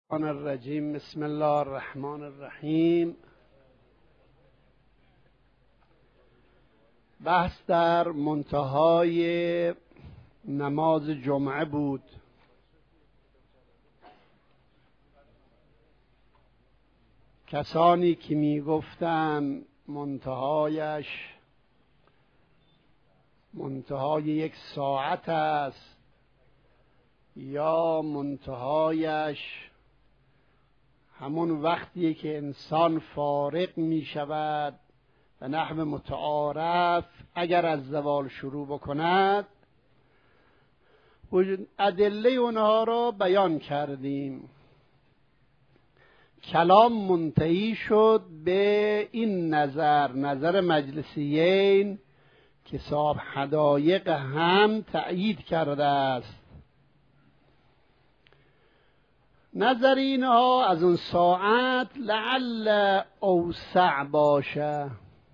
الرجیم. بسم الله الرحمن الرحیم. بحث در منتهای نماز جمعه بود. کسانی که می گفتن منتهای یک ساعت است یا منتهایش همون وقتیه که انسان فارغ می شود و نحو متعارف اگر از زوال شروع بکند، ادله اونها را بیان کردیم. کلام منتهی شد به این نظر مجلسیین که صاحب حدایق هم تأیید کرده است. نظر اینها از اون ساعت لعل اوسع باشه.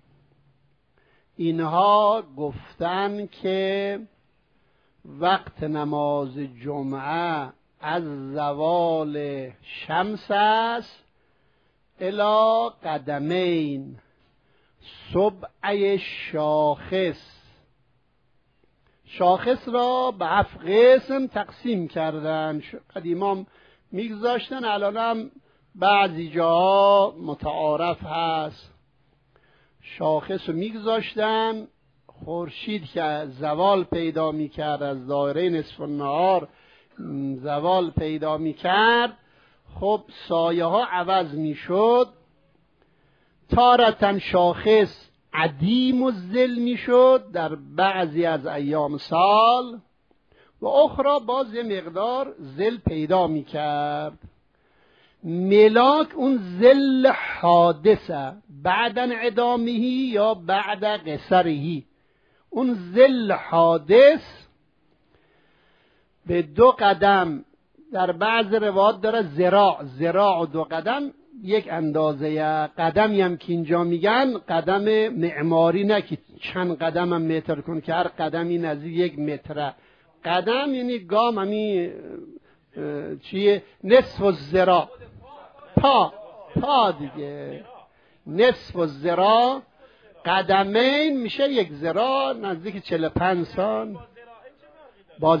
اینها گفتن که وقت نماز جمعه از زوال شمس است الی قدمین سبع شاخص را به 7 قسم تقسیم کردن. قدیما میگذاشتن، الان هم بعضی جاها متعارف هست. شاخص رو میگذاشتن، خورشید که زوال پیدا میکرد، از دایره نصف النهار زوال پیدا میکرد، خب سایه ها عوض میشد. تارتن شاخص عدیم الظل میشد در بعضی از ایام سال و اخرى باز یه مقدار ظل پیدا میکرد. ملاک اون ظل حادثه بعد انعدامهی یا بعد قصرهی. اون ظل حادث به 2 قدم، در بعض روایات داره ذراع و 2 قدم یک اندازه. قدمی هم که اینجا میگن قدم معماری، نه که چند قدم هم متر کن که هر قدمی نزدیک 1 متره. قدم یعنی گام، همی چیه؟ نصف الذراع، پا دیگه. نصف الذراع قدمین میشه 1 ذراع، نزدیک 45 سال. با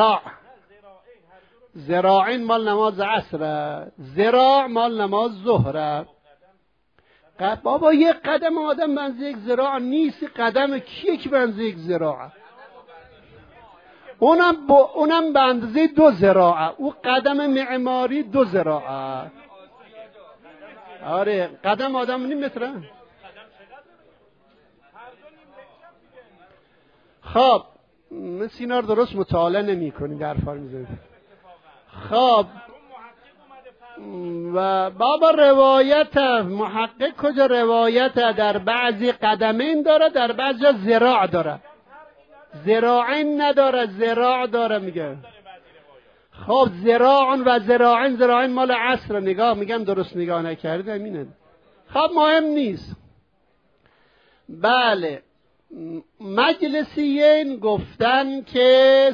ذراعین مال نماز عصره، ذراع مال نماز ظهره. بابا 1 قدم آدم بنزه 1 ذراع نیست. قدم کیه که بنزه 1 ذراعه؟ اونم به اندازه 2 ذراعه. او قدم معماری 2 ذراعه. آره قدم آدم نیم متره. خب مثل اینا رو درست مطالعه نمی کنی، در فار میزنی. خب و بابا روایت محقق کجا روایت در بعضی قدمین داره، در بعضی ذراع داره. ذراعین نداره، ذراع داره میگه. خب ذراعن و ذراعین مال عصر. نگاه میگم درست نگاه نکرده همینه. خب مهم نیست. بله، مجلسیین گفتن که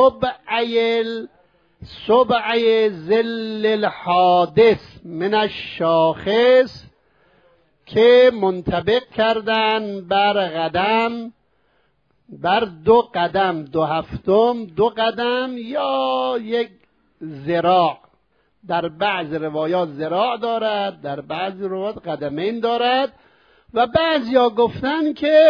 سبع ظل الحادث من الشاخص که منطبق کردن بر قدم، بر 2 قدم، 2 هفتم، 2 قدم یا 1 ذراع. در بعض روایات ذراع دارد، در بعض روایات قدمین دارد. و بعضیا گفتن که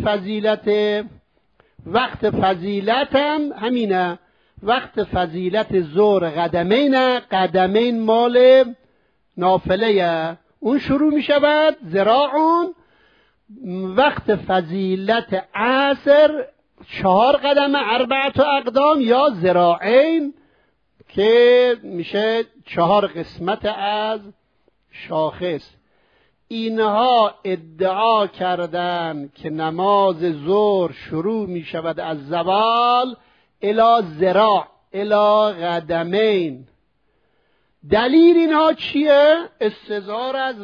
وقت فضیلت هم همینه. وقت فضیلت ظهر قدمین مال نافله، اون شروع می شود ذراعون. وقت فضیلت عصر 4 قدم، 4 اقدام یا ذراعین که میشه 4 قسمت از شاخص. اینها ادعا کردند که نماز ظهر شروع می شود از زوال الی ذراع الی قدمین. دلیل اینها چیه؟ استظهار از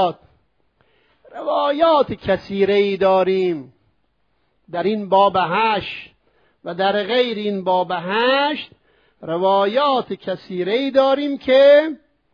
روایات کثیره‌ای داریم در این باب 8 و در غیر این باب 8 روایات کثیره‌ای داریم که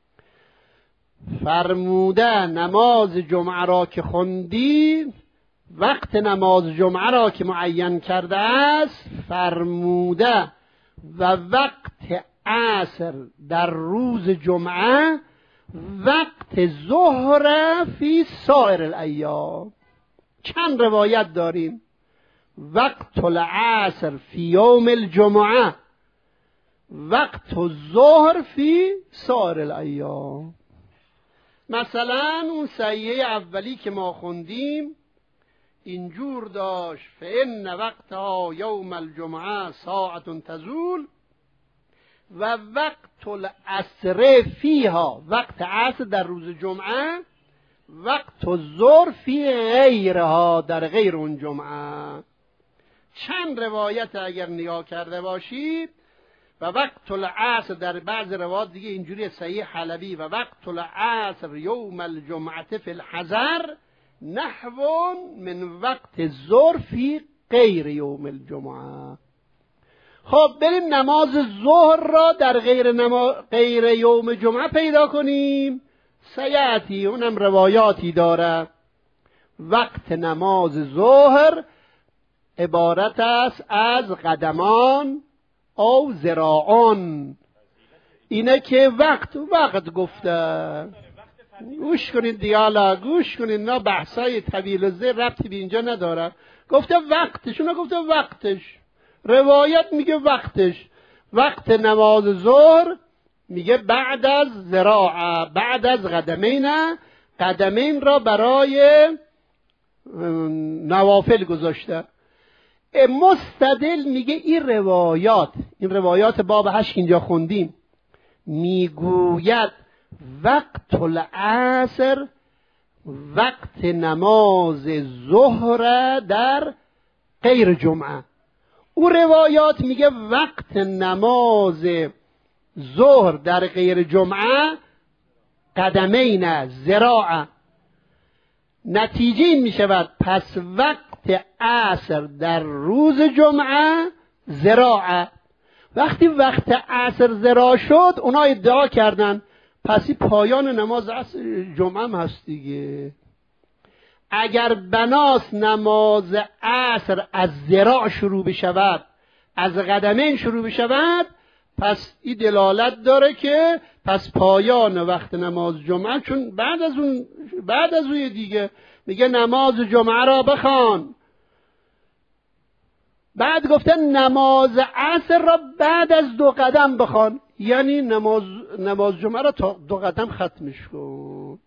فرموده نماز جمعه را که خوندی، وقت نماز جمعه را که معین کرده است فرموده و وقت عصر در روز جمعه وقت ظهر فی سایر الایام. چند روایت داریم، وقت العصر فی یوم الجمعه، وقت الظهر فی سایر الایام. مثلا اون سیحه اولی که ما خوندیم اینجور داشت فإن وقتها یوم الجمعه ساعت تزول و وقت العصر فیها، وقت عصر در روز جمعه، وقت الظهر فی غیرها، در غیر اون جمعه. چند روایت اگر نگاه کرده باشید، و وقت العصر در بعض روایات دیگه اینجوری صحیح حلبی و وقت العصر یوم الجمعه فی الحضر نحو من وقت الظهر فی غیر یوم الجمعه. خب بریم نماز ظهر را در غیر یوم جمعه پیدا کنیم. سیاتی اونم روایاتی داره. وقت نماز ظهر عبارت است از قدمان او ذراعان. اینه که وقت گفته. گوش کنید دیالا، گوش کنید، نه بحثای طویل و زیر ربطی به اینجا نداره. گفته وقتش، اونها گفته وقتش. روایت میگه وقتش. وقت نماز ظهر میگه بعد از ذراع، بعد از قدمین. قدمین را برای نوافل گذاشته. مستدل میگه این روایات باب 8 که اینجا خوندیم میگوید وقت العصر وقت نماز ظهر در غیر جمعه. او روایات میگه وقت نماز ظهر در غیر جمعه قدمین ذراع. نتیجه این میشود پس وقت عصر در روز جمعه ذراع. وقتی وقت عصر ذراع شد اونا ادعا کردن پس پایان نماز جمعه هم هست دیگه. اگر بناس نماز عصر از ذراع شروع بشود، از قدمین شروع بشود، پس این دلالت داره که پس پایان وقت نماز جمعه، چون بعد از اون دیگه میگه نماز جمعه را بخوان. بعد گفته نماز عصر را بعد از 2 قدم بخوان، یعنی نماز جمعه را تا 2 قدم ختمش کن.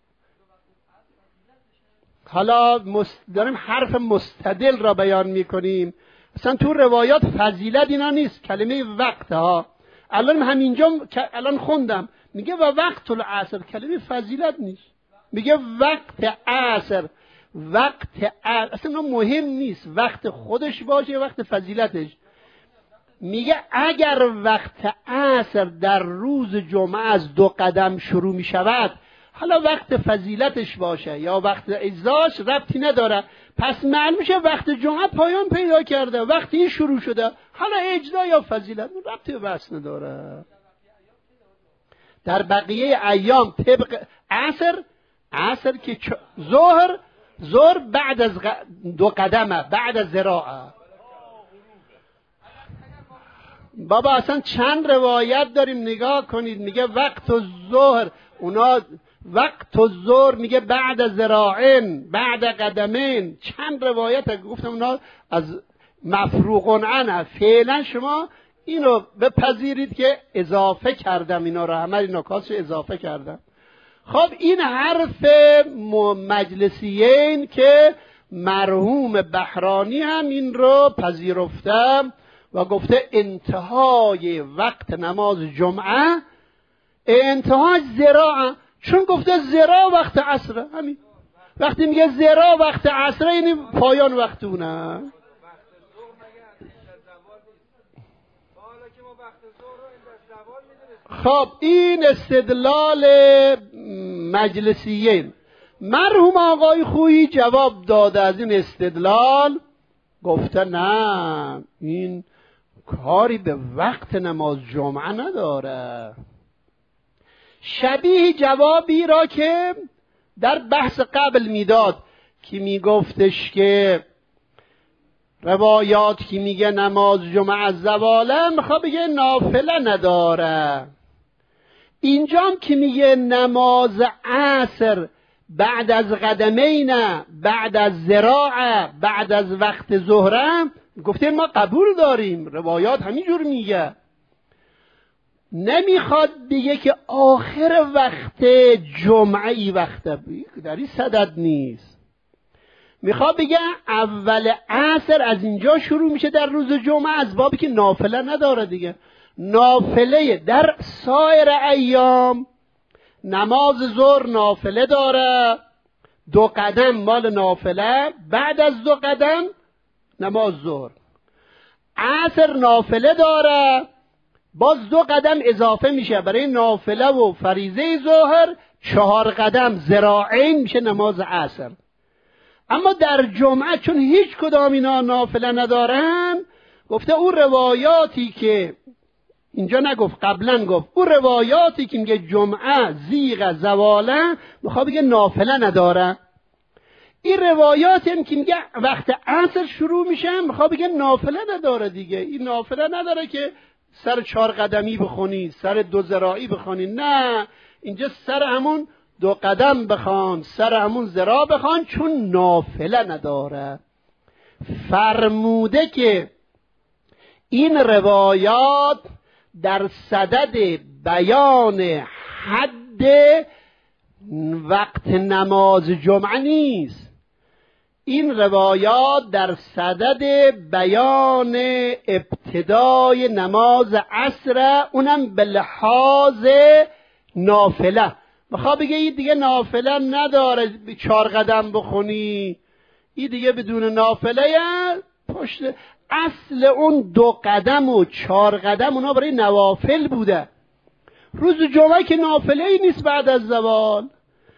حالا داریم حرف مستدل را بیان میکنیم. اصلا تو روایات فضیلت اینا نیست، کلمه وقت ها. الان همینجا الان خوندم میگه و وقت العصر، کلمه فضیلت نیست، میگه وقت عصر. اصلا مهم نیست وقت خودش باشه وقت فضیلتش. میگه اگر وقت عصر در روز جمعه از 2 قدم شروع میشود، حالا وقت فضیلتش باشه یا وقت اجزاش ربطی نداره، پس معلوم میشه وقت جمعه پایان پیدا کرده، وقتی این شروع شده، حالا اجزا یا فضیلت ربطی به بحث نداره. در بقیه ایام طبق عصر که ظهر بعد از 2 قدمه، بعد از ذراعه. بابا اصلا چند روایت داریم نگاه کنید. میگه وقت الظهر، اونا وقت الظهر میگه بعد از ذراعین، بعد قدمین. چند روایت گفتم اونا از مفروغ عنه. فعلا شما اینو بپذیرید که اضافه کردم، اینا رو همه نکاتش اضافه کردم. خب این حرف مجلسیین که مرحوم بحرانی هم این رو پذیرفته و گفته انتهای وقت نماز جمعه انتهای ذراع، چون گفته ذراع وقت عصر. همین وقتی میگه ذراع وقت عصر یعنی پایان وقت اونه. خب این استدلال مجلسیین. مرحوم آقای خویی جواب داده از این استدلال، گفته نه، این کاری به وقت نماز جمعه نداره. شبیه جوابی را که در بحث قبل میداد که میگفتش که روایات که میگه نماز جمعه از زواله میخواد بگه نافله نداره. اینجام که میگه نماز عصر بعد از قدمین، بعد از ذراع، بعد از وقت ظهره، گفته ما قبول داریم، روایات همینجور میگه. نمیخواد بگه که آخر وقت جمعه ای وقته، در این صدد نیست. میخواد بگه اول عصر از اینجا شروع میشه در روز جمعه، از بابی که نافله نداره دیگه. نافله در سایر ایام نماز ظهر نافله داره، 2 قدم مال نافله، بعد از 2 قدم نماز ظهر. عصر نافله داره، باز 2 قدم اضافه میشه برای نافله و فریضه ظهر، 4 قدم ذراعین میشه نماز عصر. اما در جمعه چون هیچ کدام اینا نافله ندارن، گفته اون روایاتی که اینجا نگفت، قبلا گفت، اون روایاتی که میگه جمعه زیغ زواله، میخواد بگه نافله نداره. این روایاتی هم که میگه وقت عصر شروع میشه، میخواد بگه نافله نداره دیگه. این نافله نداره که سر 4 قدمی بخونی، سر 2 ذراعی بخونی، نه، اینجا سر همون 2 قدم بخوان، سر همون ذراع بخوان، چون نافله نداره. فرموده که این روایات در صدد بیان حد وقت نماز جمعه نیست. این روایات در صدد بیان ابتدای نماز عصر، اونم به لحاظ نافله. میخواد بگه این دیگه نافله نداره 4 قدم بخونی، این دیگه بدون نافله پشت. اصل اون 2 قدم و 4 قدم اونا برای نوافل بوده. روز جمعه که نافله ای نیست بعد از زوال.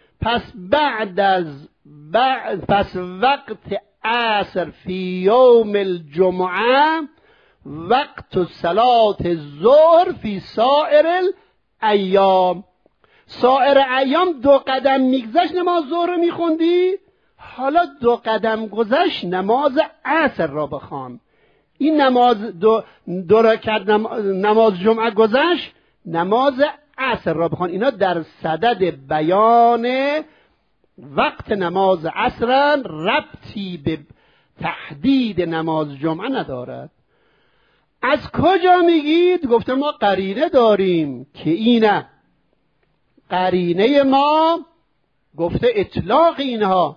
پس وقت عصر فی یوم الجمعه وقت صلاة الظهر فی سائر الایام. سائر ایام 2 قدم میگذشت نماز ظهر رو میخوندی، حالا 2 قدم گذشت نماز عصر را بخوان. این نماز 2 رکعت نماز جمعه گذشت، نماز عصر را بخوان. اینا در صدد بیان وقت نماز عصر، ربطی به تحدید نماز جمعه ندارد. از کجا میگید؟ گفته ما قرینه داریم که اینه. قرینه ما گفته اطلاق اینها،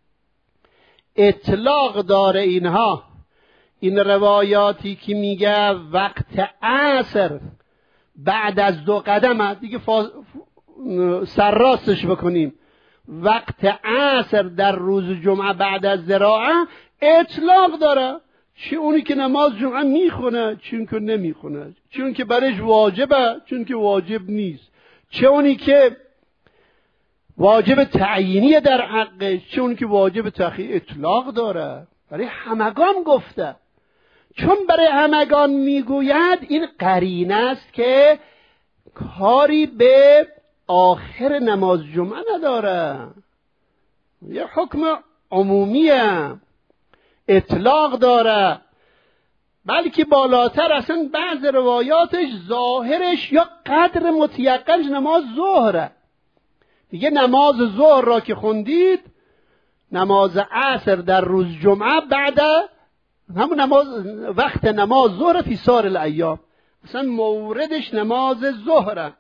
اطلاق داره اینها. این روایاتی که میگه وقت عصر بعد از 2 قدم، دیگه سرراستش بکنیم، وقت عصر در روز جمعه بعد از ذراعه اطلاق داره. چه اونی که نماز جمعه میخونه، چون که نمیخونه، چون که برش واجبه، چون که واجب نیست، چه اونی که واجب تعیینی در حقش، چه اونی که واجب تأخیر، اطلاق داره. برای همگان گفته. چون برای همگان میگوید، این قرینه است که کاری به آخر نماز جمعه نداره، یه حکم عمومیه، اطلاق داره. بلکه بالاتر اصلا بعض روایاتش ظاهرش یا قدر متیقنش نماز ظهره. دیگه نماز ظهر را که خوندید، نماز عصر در روز جمعه بعد همون وقت نماز ظهر فی سائر الایام، اصلا موردش نماز ظهره.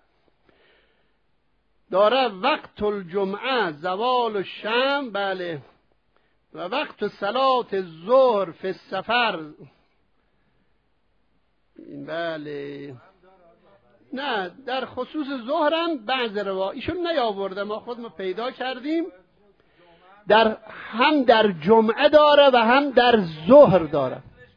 داره وقت الجمعه زوال الشمس، بله، و وقت صلاة الظهر فی السفر، بله. نه، در خصوص ظهرم بعض ایشون نیاورده، ما خودمون پیدا کردیم. هم در جمعه داره و هم در ظهر داره.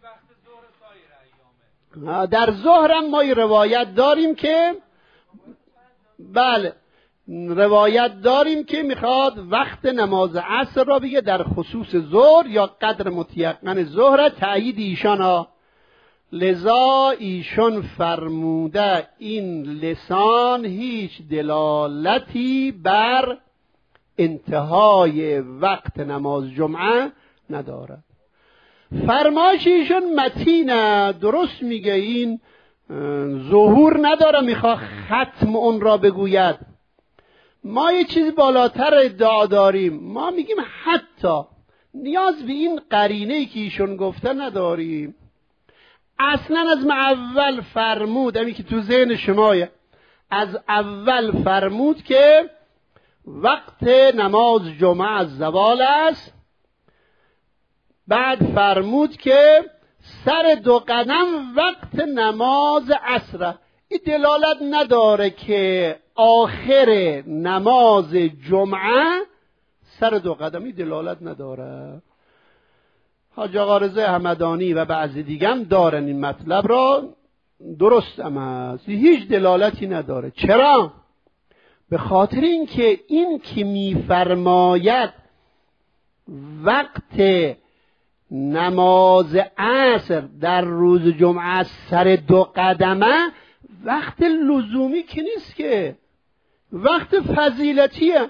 در ظهرم ما روایت داریم که، بله، روایت داریم که میخواد وقت نماز عصر را بگه در خصوص ظهر یا قدر متیقن ظهر، تأیید ایشان ها. لذا ایشون فرموده این لسان هیچ دلالتی بر انتهای وقت نماز جمعه ندارد. فرمایش ایشون متینه، درست میگه، این ظهور نداره میخواه ختم اون را بگوید. ما یه چیزی بالاتر ادعا داریم، ما میگیم حتی نیاز به این قرینه‌ای که ایشون گفته نداریم. اصلا از اول فرمود، همین که تو ذهن شمایه، از اول فرمود که وقت نماز جمعه از زوال است. بعد فرمود که سر 2 قدم وقت نماز عصر. این دلالت نداره که آخر نماز جمعه سر 2 قدم، این دلالت نداره. حاج آقا رضا همدانی و بعضی دیگه هم دارن این مطلب را، درست هم هست، هیچ دلالتی نداره. چرا؟ به خاطر اینکه این که میفرماید وقت نماز عصر در روز جمعه سر 2 قدمه، وقت لزومی که نیست، که وقت فضیلتیه.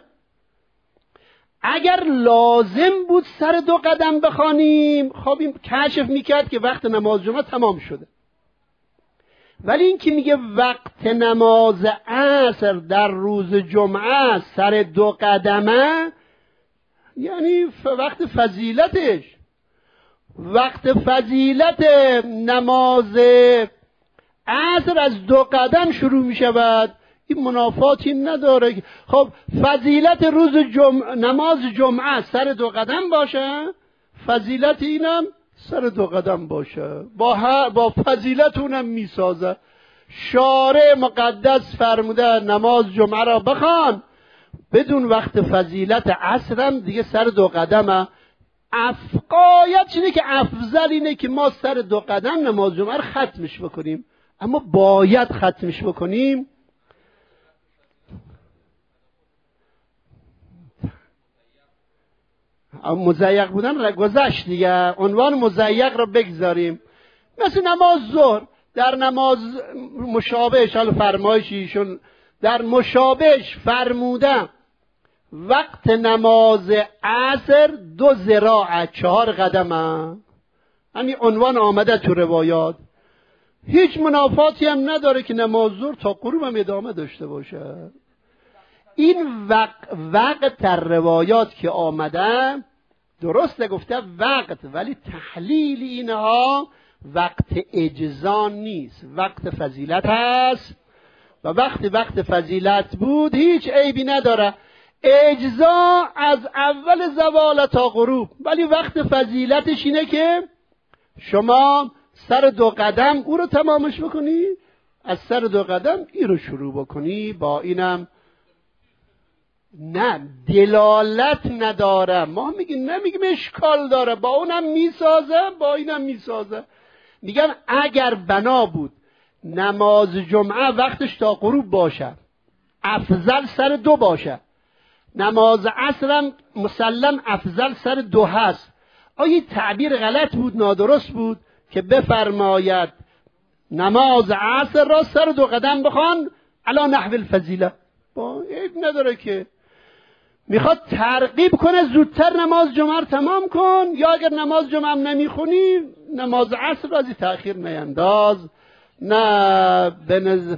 اگر لازم بود سر 2 قدم بخوانیم، خب این کشف میکرد که وقت نماز جمعه تمام شده. ولی این که میگه وقت نماز عصر در روز جمعه سر 2 قدمه، یعنی وقت فضیلتش، وقت فضیلت نماز عصر از 2 قدم شروع میشود. این منافاتی نداره. خب فضیلت روز نماز جمعه سر 2 قدم باشه، فضیلت اینم سر 2 قدم باشه، با فضیلت اونم میسازه. شارع مقدس فرموده نماز جمعه را بخوان بدون وقت فضیلت عصرم دیگه سر 2 قدمه. قایت اینه که افضل اینه که ما سر 2 قدم نماز جمعه رو ختمش بکنیم، اما باید ختمش بکنیم. مضیق بودن را گذشت دیگه، عنوان مضیق را بگذاریم. مثل نماز ظهر، در نماز مشابهش، حال فرمایشیشون در مشابهش فرمودم وقت نماز عصر 2 ذراع 4 قدمه. همین عنوان آمده تو روایات. هیچ منافاتی هم نداره که نماز ظهر تا غروب هم ادامه داشته باشه. این وقت در روایات که آمده درست گفته وقت، ولی تحلیل اینها وقت اجزا نیست، وقت فضیلت هست. و وقت فضیلت بود هیچ عیبی نداره، اجزا از اول زوال تا غروب. ولی وقت فضیلتش اینه که شما سر 2 قدم او رو تمامش بکنی، از سر 2 قدم این رو شروع بکنی. با اینم نه دلالت نداره، ما نمیگیم اشکال داره، با اونم میسازه با اینم میسازه. میگم اگر بنا بود نماز جمعه وقتش تا غروب باشه، افضل سر 2 باشه، نماز عصرم مسلم افضل سر 2 هست، آیا تعبیر غلط بود، نادرست بود که بفرماید نماز عصر را سر 2 قدم بخوان علی نحو الفضیله؟ با عیب نداره که میخواد ترغیب کنه زودتر نماز جمعه رو تمام کن، یا اگر نماز جمعه هم نمیخونی نماز عصر را از تأخیر نینداز. نه بنظر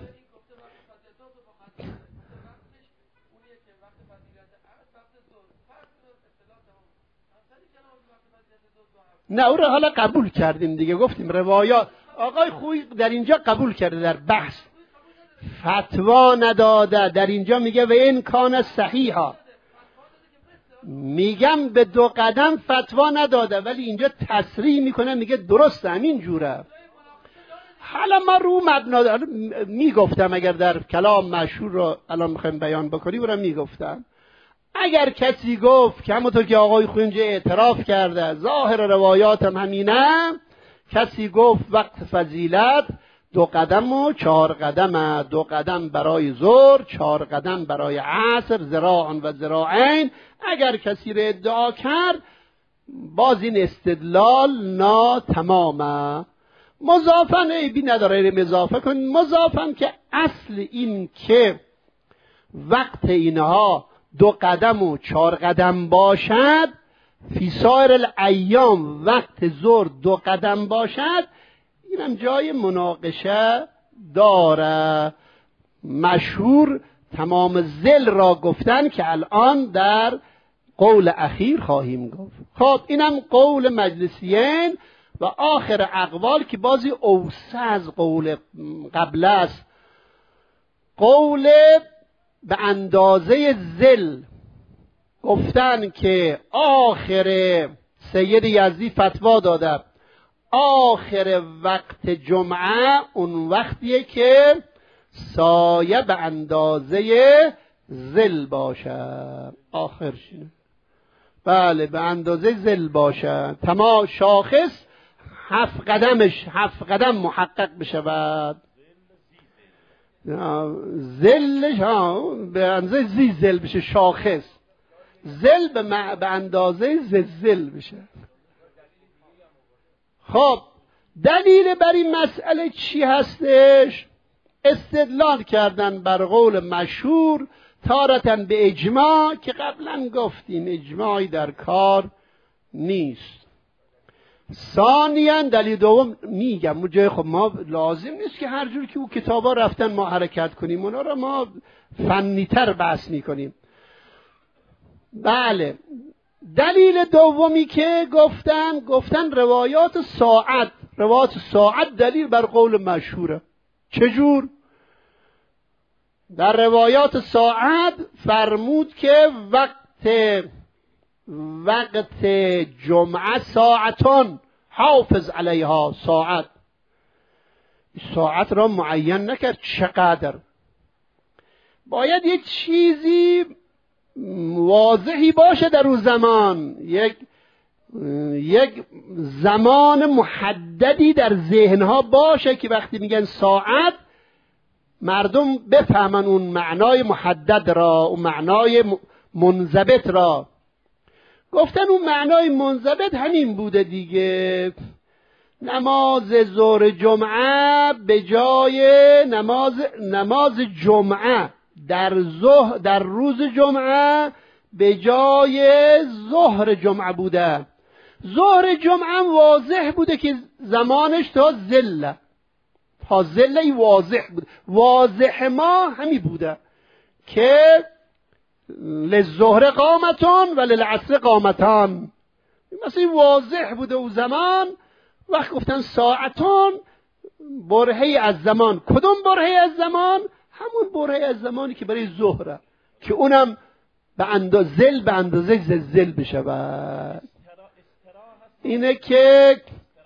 نه او رو حالا قبول کردیم دیگه، گفتیم روایات آقای خویی در اینجا قبول کرده، در بحث فتوا نداده. در اینجا میگه و این کان صحیحا، میگم به 2 قدم فتوا نداده، ولی اینجا تصریح میکنه میگه درست همین جوره. حالا ما رو مبنا میگفتم اگر در کلام مشهور رو الان میخوایم بیان بکنیم رو میگفتم، اگر کسی گفت که همونطور که آقای خویی اینجا اعتراف کرده ظاهر روایات هم همینه، کسی گفت وقت فضیلت 2 قدم و 4 قدمه، 2 قدم برای ظهر، 4 قدم برای عصر، ذراعا و ذراعین. اگر کسی رو ادعا کرد باز این استدلال ناتمامه. مضافن عیبی نداره، اینو اضافه کنید. مضافن که اصل این که وقت اینها 2 قدم و 4 قدم باشد، فی سایر الایام وقت ظهر 2 قدم باشد، اینم جای مناقشه داره. مشهور تمام ذل را گفتن که الان در قول اخیر خواهیم گفت. خب اینم قول مجلسیین و آخر اقوال که بازی اوسع از قول قبل است. قول به اندازه ذل گفتن که آخر سید یزدی فتوا داده آخر وقت جمعه اون وقتیه که سایه به اندازه ذل باشه. آخرشینه بله، به اندازه ذل باشه. تمام شاخص 7 قدم محقق بشود. ذلش به اندازه زی ذل بشه. شاخص ذل به اندازه زلزل بشه. خب دلیل بر این مسئله چی هستش؟ استدلال کردن بر قول مشهور تارتاً به اجماع که قبلا گفتیم اجماعی در کار نیست. ثانیاً دلیل دوم میگم اون جای خب ما لازم نیست که هر جور که او کتابا رفتن ما حرکت کنیم، اونا رو ما فنی‌تر بحث میکنیم. بله، دلیل دومی که گفتن روایات ساعت دلیل بر قول مشهوره. چجور؟ در روایات ساعت فرمود که وقت جمعه ساعتان حافظ علیها. ساعت را معین نکرد چقدر. باید یک چیزی واضحی باشه در اون زمان، یک زمان محددی در ذهنها باشه که وقتی میگن ساعت مردم بفهمن اون معنای محدد را، اون معنای منضبط را. گفتن اون معنای منضبط همین بوده دیگه، نماز ظهر جمعه به جای نماز جمعه در روز جمعه به جای ظهر جمعه بوده. ظهر جمعه واضح بوده که زمانش تا ظله واضح بود. واضح ما همین بوده که للظهر قامتان و للعصر قامتان. مثلا واضح بوده او زمان. وقت گفتن ساعتان برهه از زمان. کدوم برهه از زمان؟ همون برهه از زمانی که برای ظهره که اونم به اندازه زلزل بشود. اینه که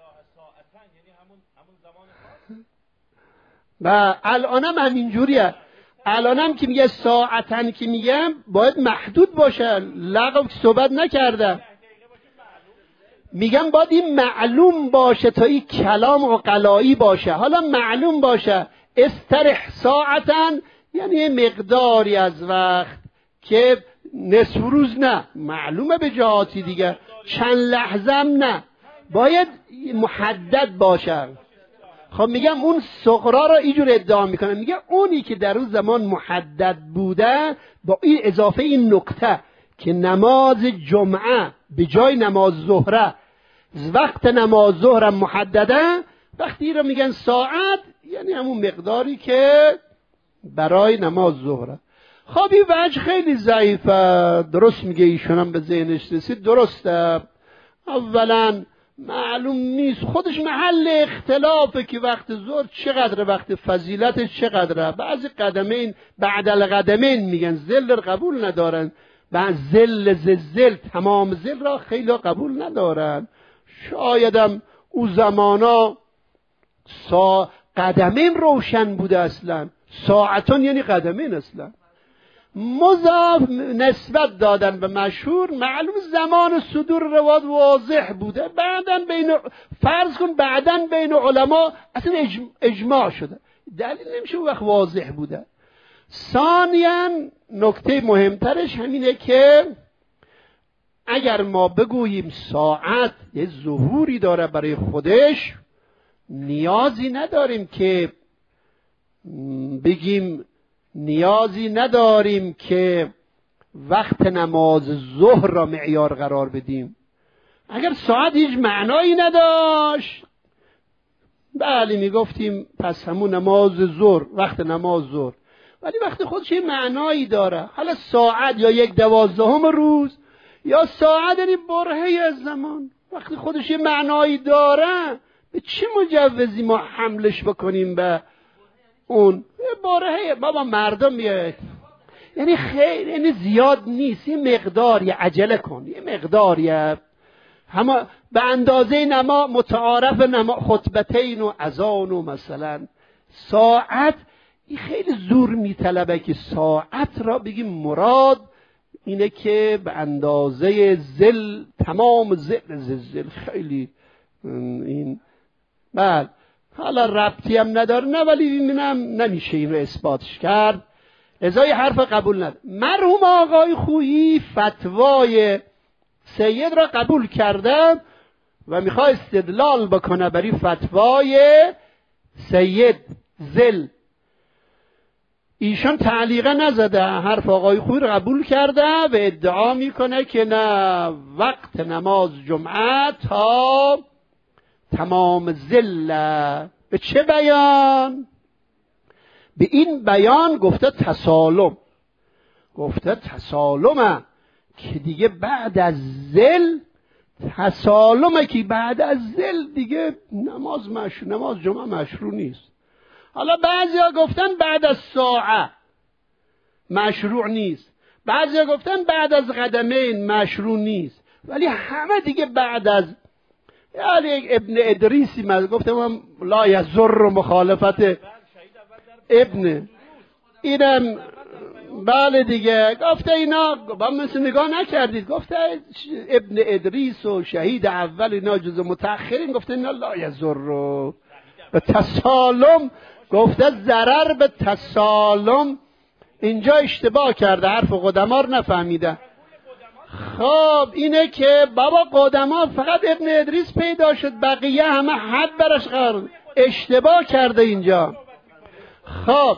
و الانم همینجوریه. الانم که میگه ساعتن که میگم باید محدود باشه، لغو صحبت نکرده. میگم باید این معلوم باشه تا این کلام عقلایی باشه. حالا معلوم باشه استرح ساعتن یعنی مقداری از وقت که نصف روز نه، معلومه به جهاتی دیگه، چند لحظم نه، باید محدد باشه. خب میگم اون صغرا را اینجور ادعا میکنه، میگه اونی که در اون زمان محدد بوده با این اضافه این نکته که نماز جمعه به جای نماز ظهره وقت نماز ظهر محدده، وقتی را میگن ساعت یعنی همون مقداری که برای نماز ظهره. خب این وجه خیلی ضعیفه. درست میگه ایشونم به ذهنش رسید، درسته. اولا معلوم نیست، خودش محل اختلافه که وقت ظهر چقدره، وقت فضیلتش چقدره. بعضی قدمین بعد القدمین میگن، زل را قبول ندارن، بعد زل تمام زل را خیلی قبول ندارن. شایدم او زمانا قدمین روشن بوده، اصلا ساعتان یعنی قدمین. اصلا مضاف نسبت دادن به مشهور، معلوم زمان صدور روایت واضح بوده، بعدن بین علما اصلا اجماع شده، دلیل نمیشه اون وقت واضح بوده. ثانیاً نکته مهمترش همینه که اگر ما بگوییم ساعت یه ظهوری داره برای خودش، نیازی نداریم که بگیم، نیازی نداریم که وقت نماز ظهر را معیار قرار بدیم. اگر ساعت هیچ معنایی نداشت، بله میگفتیم پس همون نماز ظهر، وقت نماز ظهر. ولی وقتی خودش یه معنایی داره، حالا ساعت یا 1/12 روز یا ساعت، یعنی برهه‌ای از زمان، وقتی خودش یه معنایی داره، به چه مجوزی ما حملش بکنیم به اون برهه؟ بابا مردم میاد، یعنی خیلی، یعنی زیاد نیست، یه مقداری عجله کن، یه مقداری همه به اندازه نما متعارف نما خطبتین و اذان و مثلا ساعت. این خیلی زور میطلبه که ساعت را بگیم مراد اینه که به اندازه زل، تمام زل خیلی این. بله حالا ربطی هم نداره، نه ولی میبینم نمیشه این رو اثباتش کرد، ازای حرف قبول نداره. مرحوم آقای خویی فتوای سید را قبول کرده و میخواد استدلال بکنه برای فتوای سید زل. ایشان تعلیقه نزده، حرف آقای خویی را قبول کرده و ادعا میکنه که نه، وقت نماز جمعه تا تمام زله. به چه بیان؟ به این بیان گفته تسالم، گفته تسالمه که دیگه بعد از زل، تسالمه که بعد از زل دیگه نماز جمعه مشروع نیست. حالا بعضیا گفتن بعد از ساعه مشروع نیست، بعضیا گفتن بعد از قدمین مشروع نیست، ولی همه دیگه بعد از، یعنی ابن ادریسی گفتم لا یضر مخالفت ابن اینم، بله دیگه گفته اینا با مثل نگاه نکردید، گفته ابن ادریس و شهید اول اینا جز متأخرین، گفته اینا لا یضر به تسالم، گفته ضرر به تسالم. اینجا اشتباه کرده، حرف قدما رو نفهمیده. خب اینه که بابا قدما فقط ابن ادریس پیدا شد، بقیه همه حد برش قرار، اشتباه کرده اینجا. خب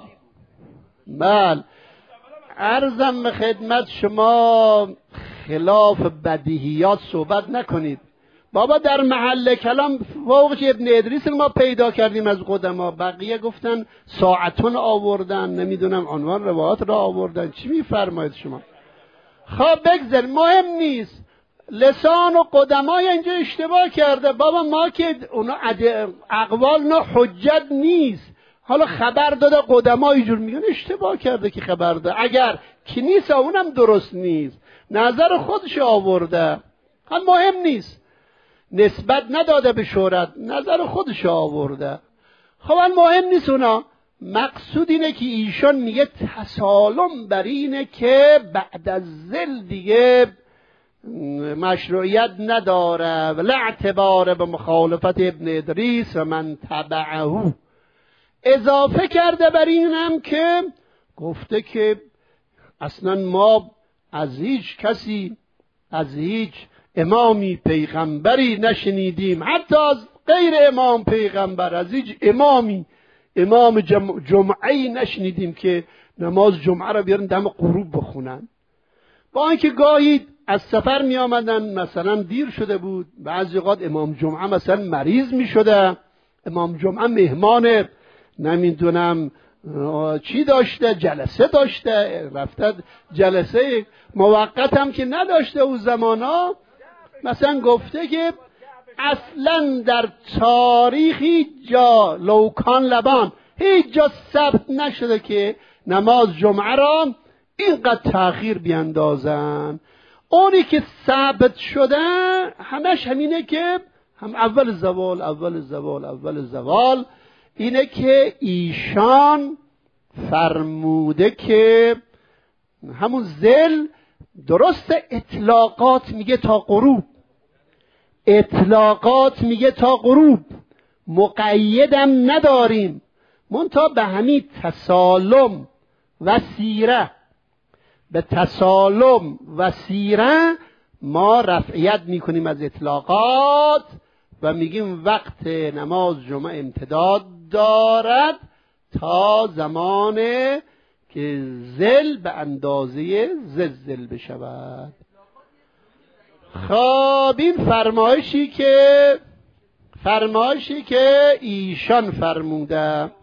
بله، عرضم به خدمت شما خلاف بدیهیات صحبت نکنید. بابا در محل کلام فوقش ابن ادریس ما پیدا کردیم از قدما، بقیه گفتن ساعتون آوردن، نمیدونم عنوان روایات را آوردن. چی میفرمایید شما؟ خب بگذار، مهم نیست، لسان و قدمای اینجا اشتباه کرده. بابا ما که اونا اقوال نه حجت نیست، حالا خبر داده قدما اینجور میگن، اشتباه کرده که خبر داده، اگر که نیست اونم درست نیست، نظر خودش آورده، حال مهم نیست، نسبت نداده به شهرت، نظر خودش آورده. خب حال مهم نیست اونا. مقصود اینه که ایشان میگه تسالم بر اینه که بعد از زل دیگه مشروعیت نداره و لا اعتبار به مخالفت ابن ادریس و من تبعه. اضافه کرده بر اینم که گفته که اصلا ما از هیچ کسی، از هیچ امامی پیغمبری نشنیدیم، حتی از غیر امام پیغمبر، از هیچ امام جمعه‌ای نشنیدیم که نماز جمعه را بیارن دم غروب بخونن. با اینکه گاهی از سفر می آمدن، مثلا دیر شده بود، بعضی اوقات امام جمعه مثلا مریض می شده، امام جمعه مهمان نمیدونم چی داشته، جلسه داشته، رفته جلسه موقت هم که نداشته او زمانا، مثلا گفته که اصلا در تاریخ هیچ جا لوکان لبان هیچ جا ثبت نشده که نماز جمعه را اینقدر تأخیر بیندازن. اونی که ثابت شده همش همینه که هم اول زوال اینه که ایشان فرموده که همون زل درست اطلاقات میگه تا غروب، اطلاقات میگه تا غروب، مقیدم نداریم، منتها به همین تسالم و سیره، به تسالم و سیره ما رفعیت میکنیم از اطلاقات و میگیم وقت نماز جمعه امتداد دارد تا زمان که ظل به اندازه زلزل بشود. خب این فرمایشی که ایشان فرموده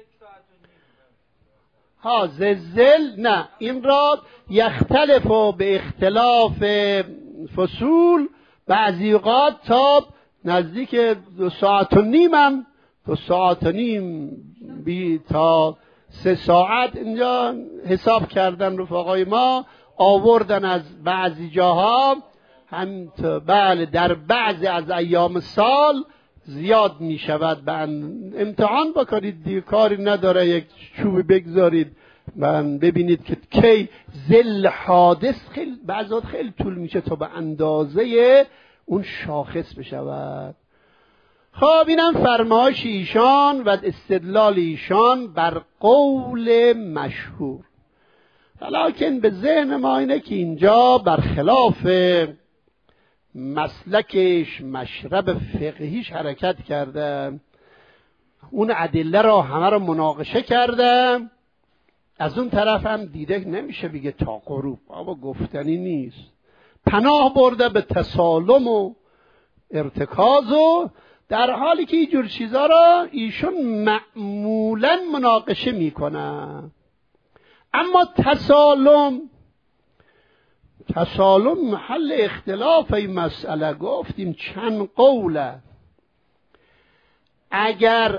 ها زلزل، نه این را یختلف به اختلاف فصول، بعضی اوقات تا نزدیک 2 ساعت و نیم هم 2 ساعت و نیم تا 3 ساعت اینجا حساب کردن رفقای ما، آوردن از بعضی جاها هم بله در بعضی از ایام سال زیاد می شود. امتحان بکنید دیگه، کاری نداره، یک چوبی بگذارید ببینید که کی ظل حادث خیلی بعضات خیلی طول میشه تا به اندازه اون شاخص بشود. خب اینم فرمایش ایشان و استدلال ایشان بر قول مشهور. ولیکن به ذهن ما اینه که اینجا برخلاف مسلکش مشرب فقهیش حرکت کرده، اون ادله را همه را مناقشه کرده. از اون طرف هم دیده نمیشه بگه تا غروب، بابا گفتنی نیست، پناه برده به تسالم و ارتکاز، و در حالی که اینجور چیزا را ایشون معمولا مناقشه میکنه. اما تسالم محل اختلاف این مسئله. گفتیم چند قوله. اگر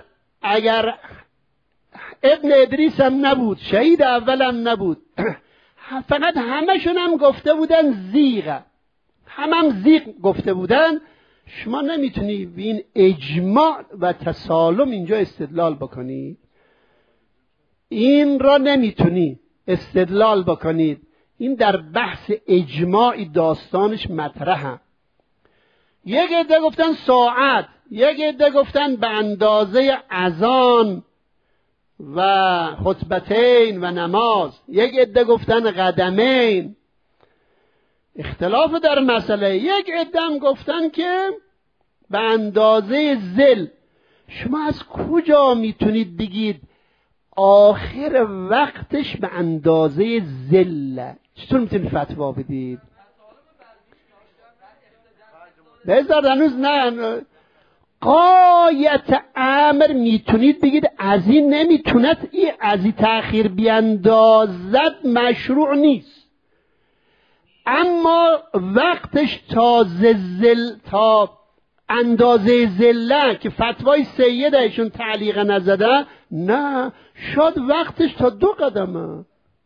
ابن ادریس هم نبود، شهید اول هم نبود، فقط همشون هم گفته بودن زیغه، هم زیغ گفته بودن، شما نمیتونی به این اجماع و تسالم اینجا استدلال بکنی. این را نمیتونی استدلال بکنید. این در بحث اجماعی داستانش مطرحه. یک عده گفتن ساعت، یک عده گفتن به اندازه اذان و خطبتین و نماز، یک عده گفتن قدمین. اختلاف در مسئله. یک عده هم گفتن که به اندازه ظل. شما از کجا میتونید بگید آخر وقتش به اندازه ظل؟ چطور میتونید فتوا بدید؟ بذار هنوز نه. قایت امر میتونید بگید از این نمیتوند، این از این تأخیر بیاندازد مشروع نیست، اما وقتش تا اندازه ذله که فتوای سیدشون تعلیق نزده، نه، شاید وقتش تا 2 قدمه.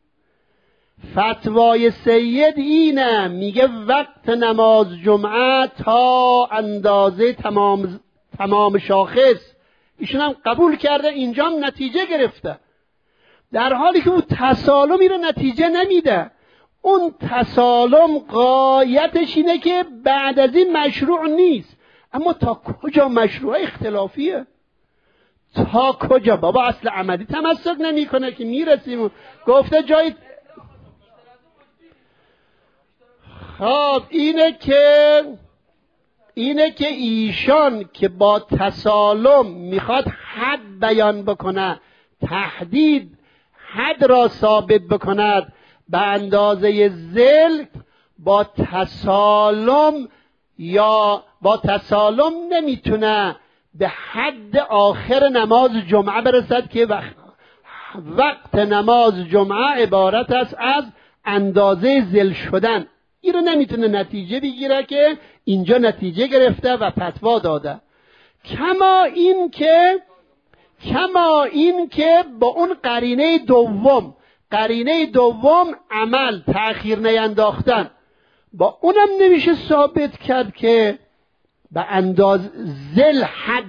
فتوای سید اینه، میگه وقت نماز جمعه تا اندازه تمام شاخص. ایشون هم قبول کرده، اینجا هم نتیجه گرفته، در حالی که اون تسالمی رو نتیجه نمیده. اون تسالم قایتش اینه که بعد از این مشروع نیست، اما تا کجا مشروع اختلافیه. تا کجا؟ بابا اصل عملی تمسک نمی کنه که میرسیم گفته جایی. خب اینه که ایشان که با تسالم میخواد حد بیان بکنه، تحدید حد را ثابت بکند به اندازه ظل، با تسالم نمیتونه به حد آخر نماز جمعه برسد که وقت نماز جمعه عبارت است از اندازه ظل شدن. این رو نمیتونه نتیجه بگیره که اینجا نتیجه گرفته و فتوا داده. کما این که با اون قرینه دوم عمل تأخیر نینداختن، با اونم نمیشه ثابت کرد که به انداز ذل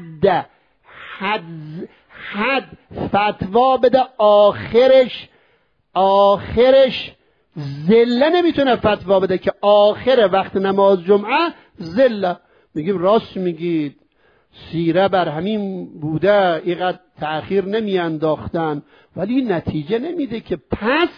حد فتوا بده آخرش ذله نمیتونه فتوا بده که آخر وقت نماز جمعه ذله. میگیم راست میگید، سیره بر همین بوده، اینقدر تأخیر نمی انداختن، ولی نتیجه نمیده که پس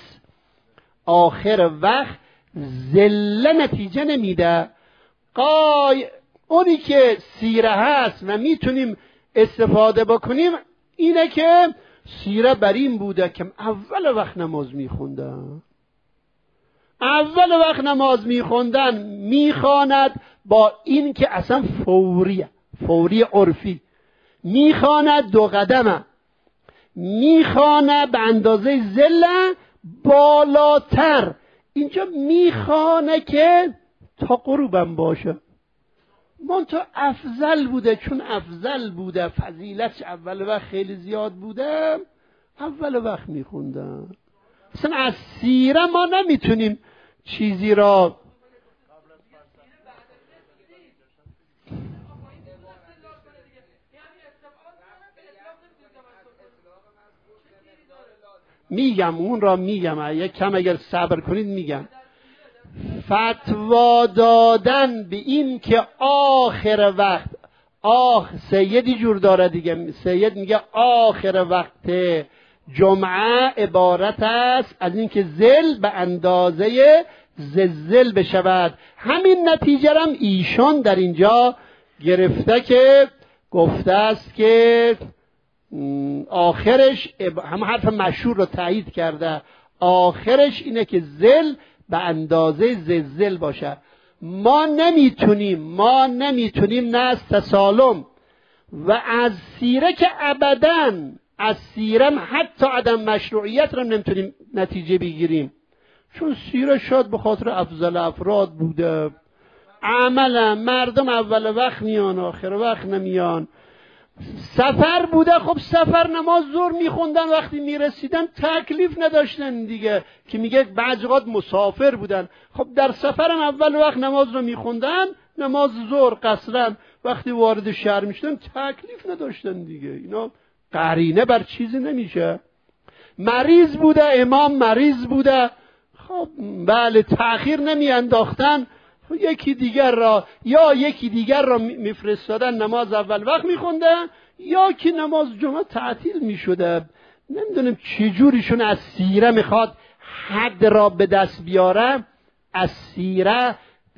آخر وقت ذله نتیجه نمیده. اونی که سیره هست و میتونیم استفاده بکنیم اینه که سیره بر این بوده که اول وقت نماز میخوندن، اول وقت نماز میخوندن، میخواند با این که اصلا فوری عرفی میخواند 2 قدمه، میخواند به اندازه زله بالاتر، اینجا میخوانه که تا غروبم باشه. منتها افضل بوده، چون افضل بوده، فضیلت اول وقت خیلی زیاد بوده، اول وقت میخوندن. اصلا از سیره ما نمیتونیم چیزی را میگم، اون را میگم، یک کم اگر صبر کنید میگم. فتوا دادن به این که آخر وقت، سیدی جور داره دیگه، سید میگه آخر وقت جمعه عبارت است از این که ذل به اندازه زلزل بشود. همین نتیجه هم ایشان در اینجا گرفته که گفته است که آخرش هم حرف مشهور رو تایید کرده، آخرش اینه که ذل به اندازه زلزل باشه. ما نمیتونیم نه از تسالم و از سیره که ابداً از سیره حتی عدم مشروعیت رو نمیتونیم نتیجه بگیریم، چون سیره شاید به خاطر افضل افراد بوده، عملا مردم اول وقت میان آخر وقت نمیان. سفر بوده، خب سفر نماز ظهر میخوندن، وقتی میرسیدن تکلیف نداشتن دیگه، که میگه بعضی اوقات مسافر بودن، خب در سفر هم اول وقت نماز رو میخوندن، نماز ظهر قصرن، وقتی وارد شهر میشدن تکلیف نداشتن دیگه. اینا قرینه بر چیزی نمیشه. مریض بوده، امام مریض بوده، خب بله تأخیر نمیانداختن، یکی دیگر را میفرستادن نماز اول وقت میخوندن، یا که نماز جمعه تعطیل میشده. نمیدونم چجوریشون از سیره میخواد حد را به دست بیاره. از سیره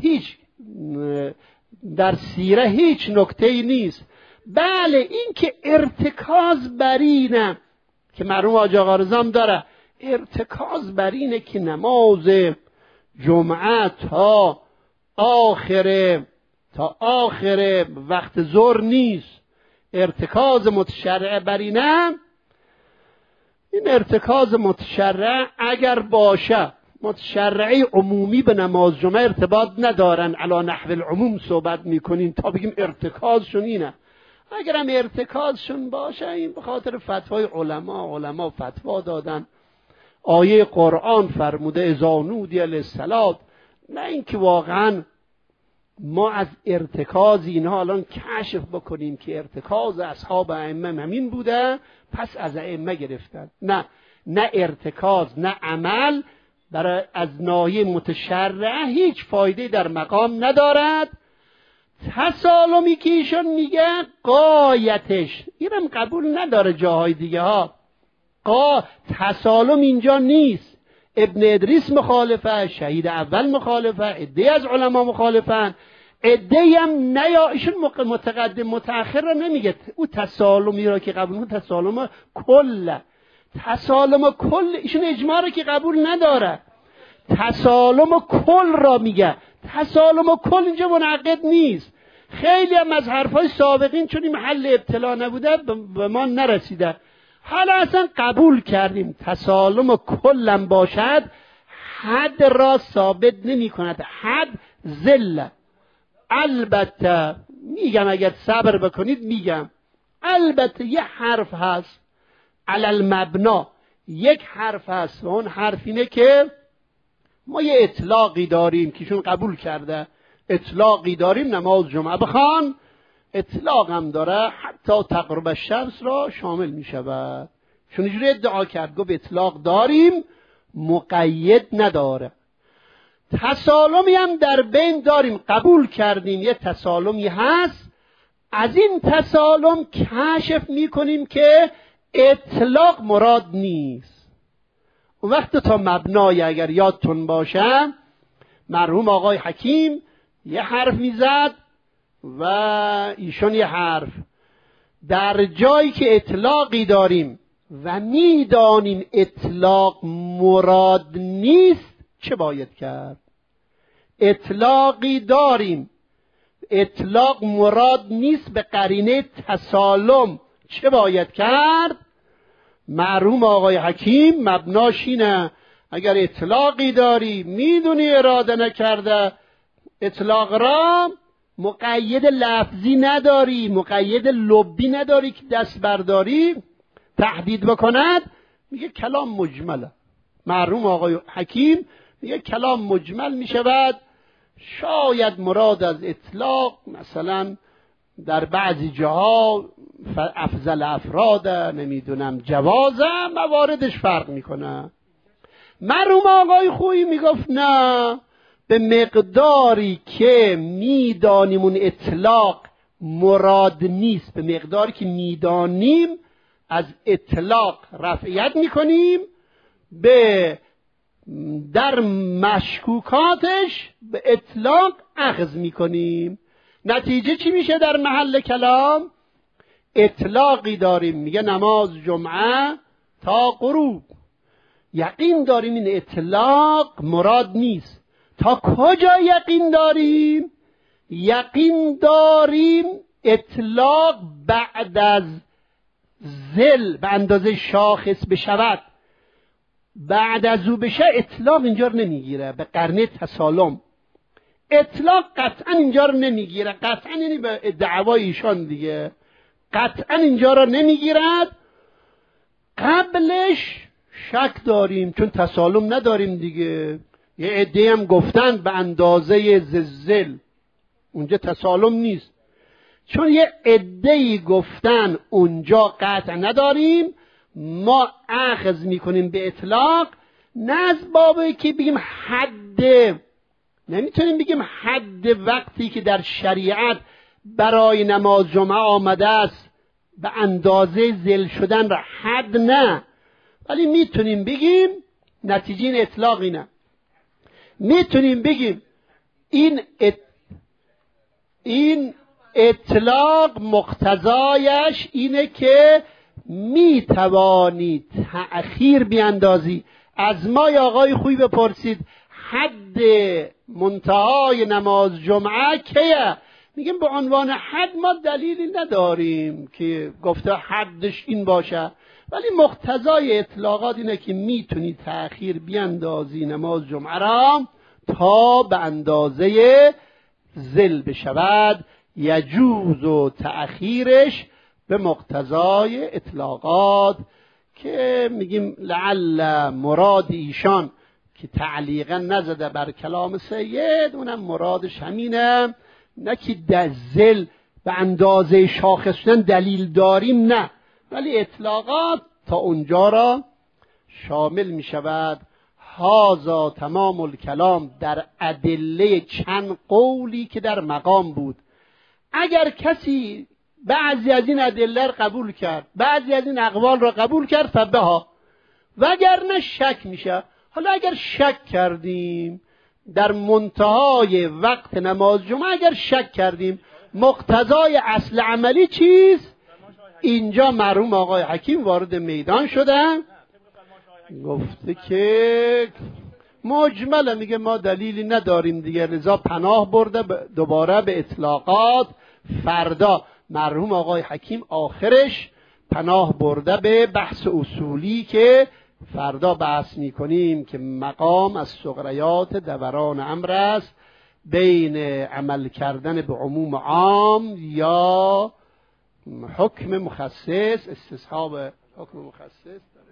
در سیره هیچ نکته‌ای نیست. بله این که ارتکاز بر اینه که مرحوم حاج آقا رضا هم داره، ارتکاز بر اینه که نماز جمعه تا آخر وقت ظهر نیست، ارتکاز متشرع بر اینه. این ارتکاز متشرع اگر باشه، متشرعی عمومی به نماز جمعه ارتباط ندارن، علی نحو العموم صحبت میکنین تا بگیم ارتکازشون اینه. اگر هم ارتکازشون باشه این به خاطر فتوای علما فتوا دادن، آیه قرآن فرموده اذا نودی للصلاة، نه اینکه واقعا ما از ارتکاز اینها الان کشف بکنیم که ارتکاز اصحاب ائمه همین بوده پس از ائمه گرفتن. نه ارتکاز نه عمل برای از ناحیه متشرع هیچ فایده در مقام ندارد. تسالمی که ایشون میگه غایتش اینم قبول نداره جاهای دیگه ها، تسالم اینجا نیست. ابن ادریس مخالفه، شهید اول مخالفه، عده‌ای از علما مخالفن، عده‌ای هم نیا ایشون متقدم متأخر را نمیگه. او تسالمی را که قبول، تسالم کل ایشون اجماع را که قبول نداره، تسالم کل را میگه. تسالم کل اینجا منعقد نیست. خیلی هم از حرفای سابقین چون این محل ابتلا نبوده به ما نرسیده، حالا اصلا قبول کردیم تسالم کلم باشد، حد را ثابت نمی کند، حد ذله. البته میگم اگر صبر بکنید میگم، البته یه حرف هست علل مبنا، یک حرف هست و اون حرف اینه که ما یه اطلاقی داریم که چون قبول کرده، اطلاقی داریم نماز جمعه بخوان، اطلاق هم داره حتی تقرب الشمس را شامل می شود. چون اینجوری ادعا کرد، گفت اطلاق داریم مقید نداره. تسالمی هم در بین داریم، قبول کردیم یه تسالمی هست، از این تسالم کشف می کنیم که اطلاق مراد نیست. اون وقت تا مبنای اگر یادتون باشه مرحوم آقای حکیم یه حرف میزد و ایشون یه حرف. در جایی که اطلاقی داریم و میدانیم اطلاق مراد نیست چه باید کرد؟ اطلاقی داریم، اطلاق مراد نیست به قرینه تسالم، چه باید کرد؟ مرحوم آقای حکیم مبناش اینه اگر اطلاقی داری میدونی اراده نکرده، اطلاق را مقید لفظی نداری، مقید لبی نداری که دست برداری تهدید بکند، میگه کلام مجمله. مرحوم آقای حکیم میگه کلام مجمل میشود، شاید مراد از اطلاق مثلا در بعضی جاها افضل افراده، نمیدونم جوازه، مواردش فرق میکنه. مرحوم آقای خویی میگفت نه، به مقداری که میدانیم اون اطلاق مراد نیست، به مقداری که میدانیم از اطلاق رفعیت میکنیم، به در مشکوکاتش به اطلاق اخذ میکنیم. نتیجه چی میشه در محل کلام؟ اطلاقی داریم، میگه نماز جمعه تا غروب، یقین داریم این اطلاق مراد نیست. تا کجا یقین داریم؟ یقین داریم اطلاق بعد از ذل به اندازه شاخص بشود، بعد از او بشه اطلاق اینجا رو نمیگیره به قرنه تسالم. اطلاق قطعا اینجا رو نمیگیره، قطعا یعنی به دعوای ایشان دیگه، قطعا اینجا رو نمیگیرد. قبلش شک داریم چون تسالم نداریم دیگه. یه عده‌ای هم گفتن به اندازه زلزل، اونجا تسالم نیست. چون یه عده‌ای گفتن اونجا قطع نداریم، ما اخذ میکنیم به اطلاق. نه از بابه که بگیم حد، نمیتونیم بگیم حد وقتی که در شریعت برای نماز جمعه آمده است به اندازه ذل شدن را حد، نه، ولی میتونیم بگیم نتیجه این اطلاق اینه. میتونیم بگیم این اطلاق مقتضایش اینه که میتوانی تأخیر بیاندازی. از ما یا آقای خویی بپرسید حد منتهای نماز جمعه کیه؟ میگیم به عنوان حد ما دلیلی نداریم که گفته حدش این باشه، ولی مقتضای اطلاقات اینه که میتونی تأخیر بیاندازی نماز جمعه را تا به اندازه ذل بشود، یجوز و تأخیرش به مقتضای اطلاقات که میگیم لعل مراد ایشان که تعلیقا نزده بر کلام سید، اونم مرادش همینه، نه که در ذل به اندازه شاخص شدن دلیل داریم، نه، ولی اطلاقات تا اونجا را شامل می شود. هازا تمام الکلام در ادله چند قولی که در مقام بود. اگر کسی بعضی از این ادله را قبول کرد، بعضی از این اقوال را قبول کرد فبها، وگرنه شک میشه. حالا اگر شک کردیم در منتهای وقت نماز جمعه، اگر شک کردیم مقتضای اصل عملی چیست؟ اینجا مرحوم آقای حکیم وارد میدان شدن، گفته که مجمله، میگه ما دلیلی نداریم دیگه، لذا پناه برده دوباره به اطلاقات. فردا مرحوم آقای حکیم آخرش پناه برده به بحث اصولی که فردا بحث میکنیم که مقام از سغریات دوران امر است، بین عمل کردن به عموم عام یا حکم مخصص، استصحاب حکم مخصص.